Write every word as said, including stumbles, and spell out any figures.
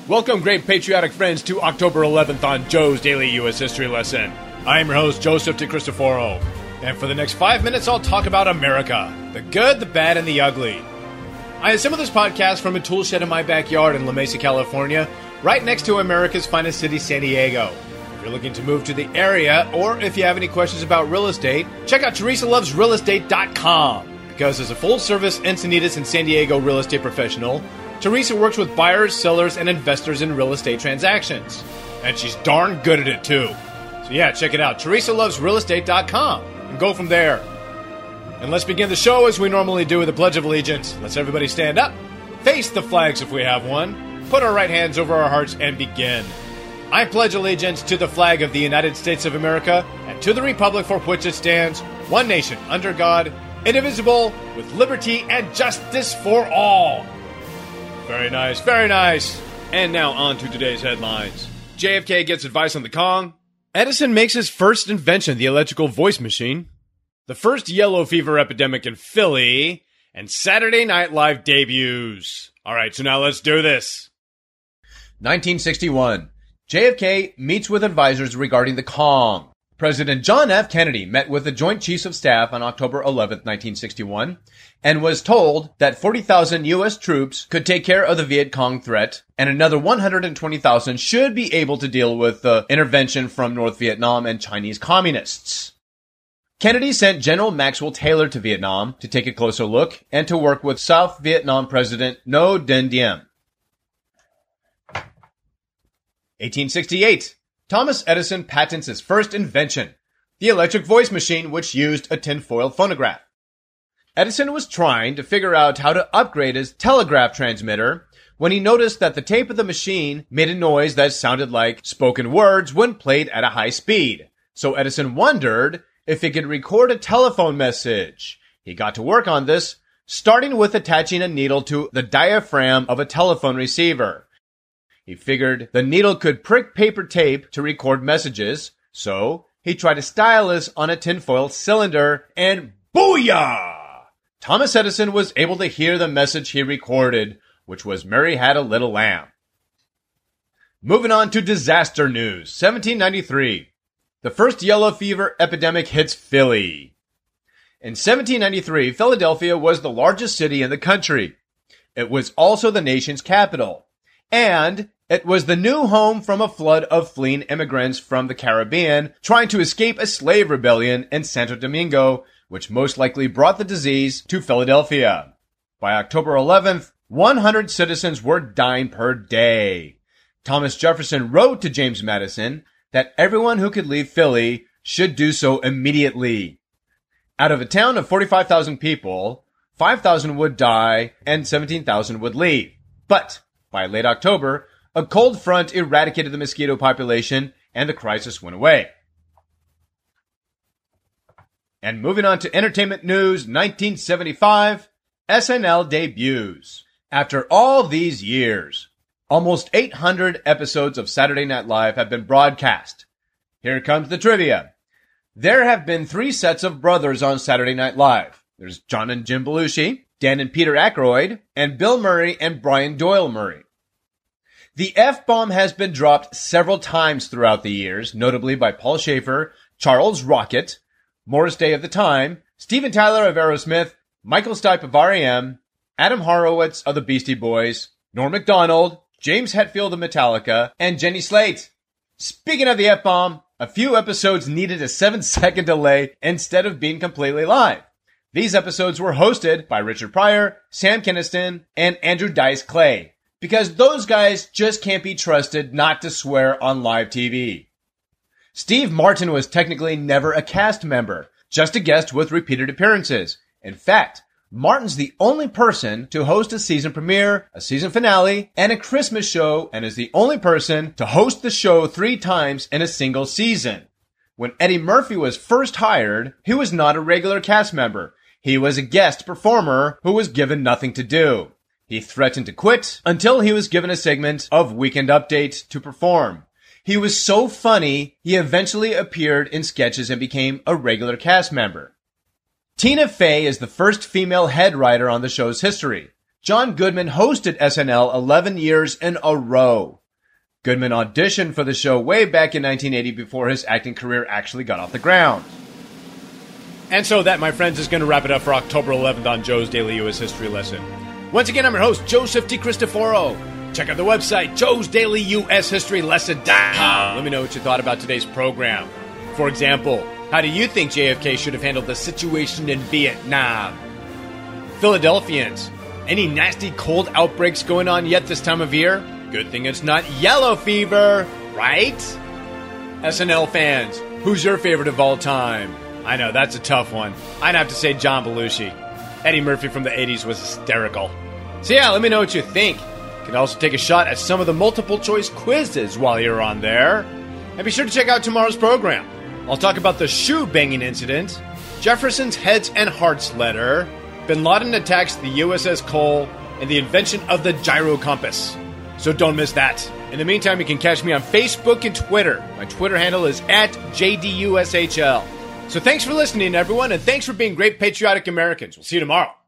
Welcome, great patriotic friends, to October eleventh on Joe's Daily U S History Lesson. I am your host, Joseph DeCristoforo, and for the next five minutes, I'll talk about America, the good, the bad, and the ugly. I assemble this podcast from a tool shed in my backyard in La Mesa, California, right next to America's finest city, San Diego. If you're looking to move to the area, or if you have any questions about real estate, check out Teresa Loves Real Estate dot com, because as a full-service Encinitas and San Diego real estate professional, Teresa works with buyers, sellers, and investors in real estate transactions. And she's darn good at it, too. So yeah, check it out, Teresa Loves Real Estate dot com, and go from there. And let's begin the show as we normally do with a Pledge of Allegiance. Let's everybody stand up, face the flags if we have one, put our right hands over our hearts, and begin. I pledge allegiance to the flag of the United States of America and to the republic for which it stands, one nation, under God, indivisible, with liberty and justice for all. Very nice, very nice. And now on to today's headlines. J F K gets advice on the Kong. Edison makes his first invention, the electrical voice machine. The first yellow fever epidemic in Philly. And Saturday Night Live debuts. All right, so now let's do this. nineteen sixty-one. J F K meets with advisors regarding the Kong. President John F. Kennedy met with the Joint Chiefs of Staff on October eleventh, nineteen sixty-one, and was told that forty thousand U S troops could take care of the Viet Cong threat, and another one hundred twenty thousand should be able to deal with the intervention from North Vietnam and Chinese communists. Kennedy sent General Maxwell Taylor to Vietnam to take a closer look and to work with South Vietnam President Ngo Dinh Diem. eighteen sixty-eight. Thomas Edison patents his first invention, the electric voice machine, which used a tinfoil phonograph. Edison was trying to figure out how to upgrade his telegraph transmitter when he noticed that the tape of the machine made a noise that sounded like spoken words when played at a high speed. So Edison wondered if he could record a telephone message. He got to work on this, starting with attaching a needle to the diaphragm of a telephone receiver. He figured the needle could prick paper tape to record messages, so he tried a stylus on a tinfoil cylinder, and booyah! Thomas Edison was able to hear the message he recorded, which was Mary Had a Little Lamb. Moving on to disaster news. seventeen ninety-three. The first yellow fever epidemic hits Philly. In seventeen ninety-three, Philadelphia was the largest city in the country. It was also the nation's capital. And it was the new home from a flood of fleeing immigrants from the Caribbean trying to escape a slave rebellion in Santo Domingo, which most likely brought the disease to Philadelphia. By October eleventh, one hundred citizens were dying per day. Thomas Jefferson wrote to James Madison that everyone who could leave Philly should do so immediately. Out of a town of forty-five thousand people, five thousand would die and seventeen thousand would leave. But by late October, a cold front eradicated the mosquito population and the crisis went away. And moving on to entertainment news, nineteen seventy-five, S N L debuts. After all these years, almost eight hundred episodes of Saturday Night Live have been broadcast. Here comes the trivia. There have been three sets of brothers on Saturday Night Live. There's John and Jim Belushi, Dan and Peter Aykroyd, and Bill Murray and Brian Doyle Murray. The F-bomb has been dropped several times throughout the years, notably by Paul Schaefer, Charles Rocket, Morris Day of The Time, Steven Tyler of Aerosmith, Michael Stipe of R E M, Adam Horowitz of the Beastie Boys, Norm Macdonald, James Hetfield of Metallica, and Jenny Slate. Speaking of the F-bomb, a few episodes needed a seven-second delay instead of being completely live. These episodes were hosted by Richard Pryor, Sam Kinison, and Andrew Dice Clay, because those guys just can't be trusted not to swear on live T V. Steve Martin was technically never a cast member, just a guest with repeated appearances. In fact, Martin's the only person to host a season premiere, a season finale, and a Christmas show, and is the only person to host the show three times in a single season. When Eddie Murphy was first hired, he was not a regular cast member. He was a guest performer who was given nothing to do. He threatened to quit until he was given a segment of Weekend Update to perform. He was so funny, he eventually appeared in sketches and became a regular cast member. Tina Fey is the first female head writer on the show's history. John Goodman hosted S N L eleven years in a row. Goodman auditioned for the show way back in nineteen eighty before his acting career actually got off the ground. And so that, my friends, is going to wrap it up for October eleventh on Joe's Daily U S History Lesson. Once again, I'm your host, Joseph DiCristoforo. Check out the website, joes daily u s history lesson dot com. Let me know what you thought about today's program. For example, how do you think J F K should have handled the situation in Vietnam? Philadelphians, any nasty cold outbreaks going on yet this time of year? Good thing it's not yellow fever, right? S N L fans, who's your favorite of all time? I know, that's a tough one. I'd have to say John Belushi. Eddie Murphy from the eighties was hysterical. So yeah, let me know what you think. You can also take a shot at some of the multiple choice quizzes while you're on there. And be sure to check out tomorrow's program. I'll talk about the shoe banging incident, Jefferson's Heads and Hearts letter, Bin Laden attacks the U S S Cole, and the invention of the gyro compass. So don't miss that. In the meantime, you can catch me on Facebook and Twitter. My Twitter handle is at J D U S H L. So thanks for listening, everyone, and thanks for being great patriotic Americans. We'll see you tomorrow.